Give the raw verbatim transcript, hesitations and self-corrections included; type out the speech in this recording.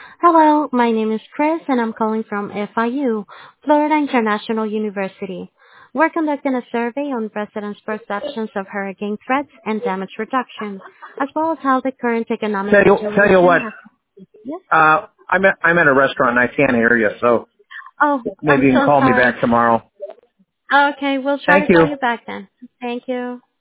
Hello, my name is Chris and I'm calling from F I U, Florida International University. We're conducting a survey on residents' perceptions of hurricane threats and damage reduction, as well as how the current economic Tell you, tell you situation what, has. Yes? uh, I'm at, I'm at a restaurant and I can't hear you, so Oh, maybe I'm you can so call me sorry. back tomorrow. Okay, we'll try Thank to call you. you back then. Thank you.